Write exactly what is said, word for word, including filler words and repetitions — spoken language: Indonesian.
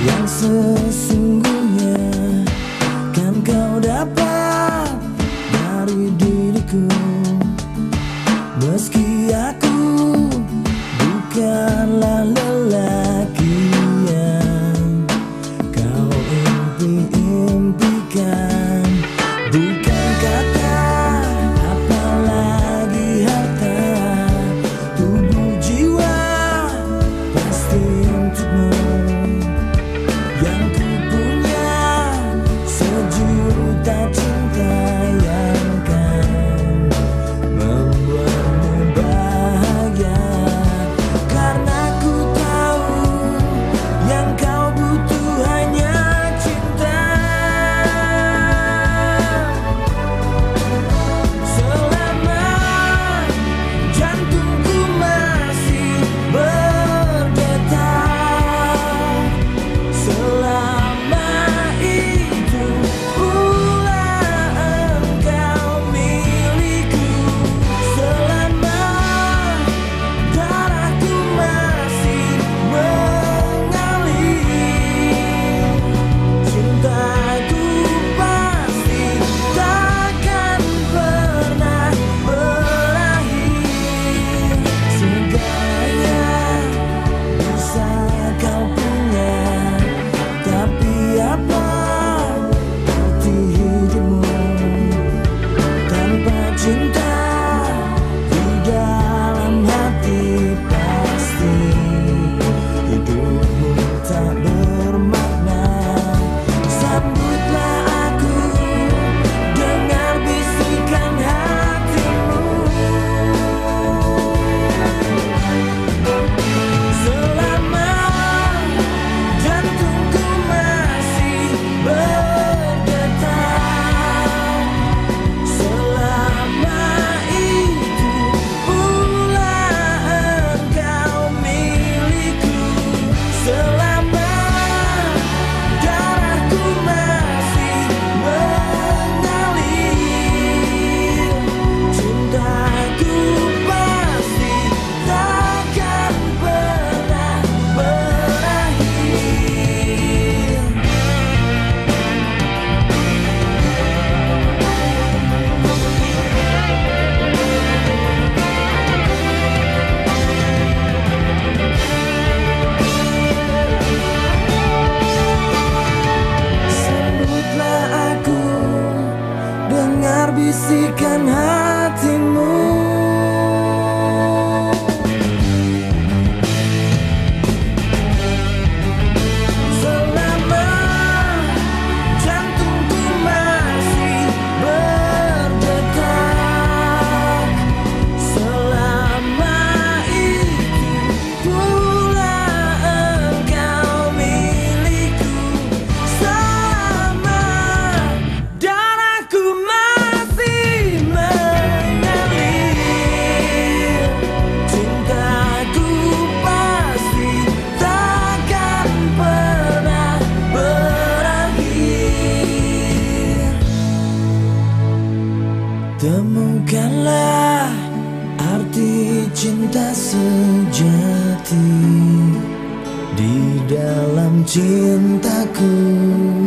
yang sesungguhnya kan kau dapat dari diriku. Meski aku bukanlah lelaki yang kau impi-impikan, bukan kata apalagi harta, tubuh jiwa pasti untukmu. Yang ku punya sejuta cinta yang kan membuatmu bahagia, karena ku tahu yang kau butuh hanya cinta. Selama jantungku masih berdetak, selama itu pula engkau milikku. Selama darahku masih mengalir, cintaku pasti takkan pernah berakhir. Segalanya bisa kau punya, tapi apa arti hidupmu tanpa cinta di dalam hati? Pasti hidupmu tak bermakna. Sambutlah aku, dengar bisikan hatimu. Selama jantungku masih berdetak, selama itu pula engkau milikku. Selama darahku masih mengalir, cintaku pasti takkan pernah berakhir. Sambutlah aku, dengar bisikan hatimu. Selama jantungku masih berdetak, selama itu pula engkau milikku. Selama darahku masih mengalir, cintaku pasti takkan pernah berakhir. Temukanlah arti cinta sejati di dalam cintaku.